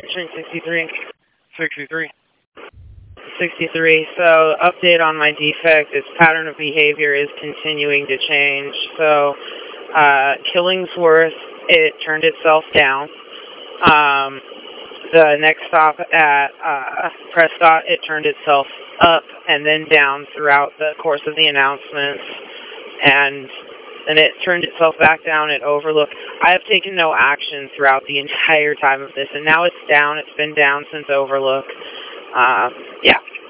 Train 63. 63. 63. So, update on my defect. Its pattern of behavior is continuing to change. So, Killingsworth, it turned itself down. The next stop at Prescott, it turned itself up and then down throughout the course of the announcements. And then it turned itself back down at Overlook. I have taken no action throughout the entire time of this, and now it's down. It's been down since Overlook. Yeah.